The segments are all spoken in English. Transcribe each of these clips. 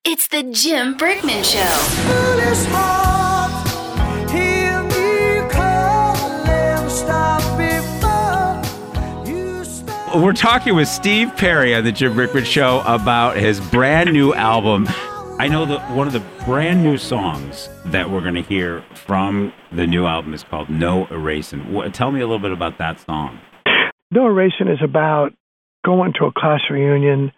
It's the Jim Brickman Show. Foolish heart, hear me calling, stop before you stop. We're talking with Steve Perry on the Jim Brickman Show about his brand new album. I know that one of the brand new songs that we're going to hear from the new album is called No Erasing. Tell me a little bit about that song. No Erasing is about going to a class reunion,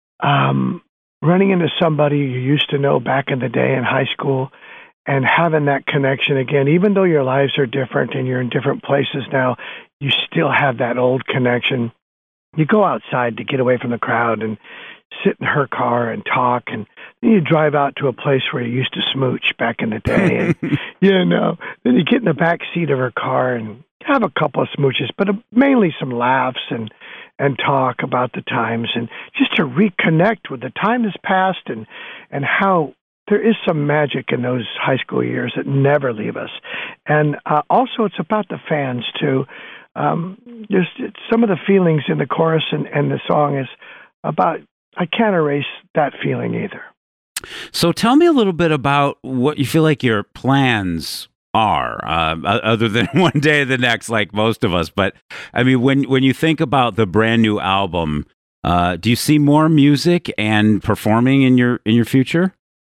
running into somebody you used to know back in the day in high school, and having that connection again. Even though your lives are different and you're in different places now, you still have that old connection. You go outside to get away from the crowd and sit in her car and talk, and then you drive out to a place where you used to smooch back in the day, and then you get in the back seat of her car and have a couple of smooches, but mainly some laughs and talk about the times, and just to reconnect with the time that's passed and how there is some magic in those high school years that never leave us. And also it's about the fans too. There's some of the feelings in the chorus and the song is about, I can't erase that feeling either. So tell me a little bit about what you feel like your plans are, other than one day to the next, like most of us. But I mean, when you think about the brand new album, do you see more music and performing in your future?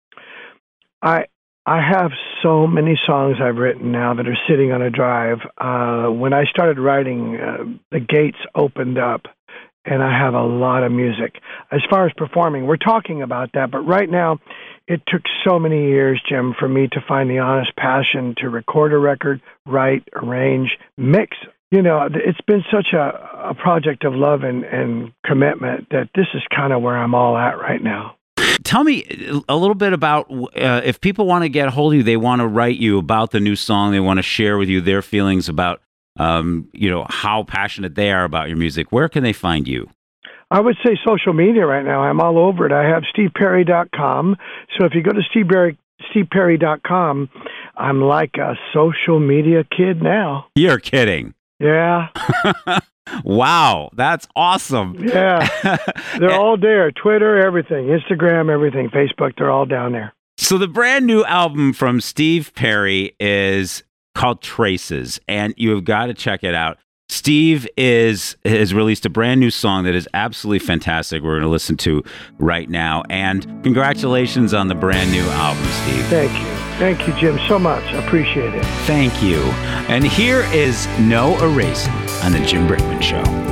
I have so many songs I've written now that are sitting on a drive. When I started writing, the gates opened up, and I have a lot of music. As far as performing, we're talking about that, but right now, it took so many years, Jim, for me to find the honest passion to record a record, write, arrange, mix. It's been such a project of love and commitment that this is kind of where I'm all at right now. Tell me a little bit about if people want to get a hold of you, they want to write you about the new song, they want to share with you their feelings about, how passionate they are about your music. Where can they find you? I would say social media right now. I'm all over it. I have steveperry.com. So if you go to steveperry.com, I'm like a social media kid now. You're kidding. Yeah. Wow, that's awesome. Yeah. They're all there. Twitter, everything. Instagram, everything. Facebook, they're all down there. So the brand new album from Steve Perry is called Traces, and you have got to check it out. Steve has released a brand new song that is absolutely fantastic. We're going to listen to right now. And congratulations on the brand new album, Steve. Thank you. Thank you, Jim, so much. I appreciate it. Thank you. And here is No Erasing on the Jim Brickman Show.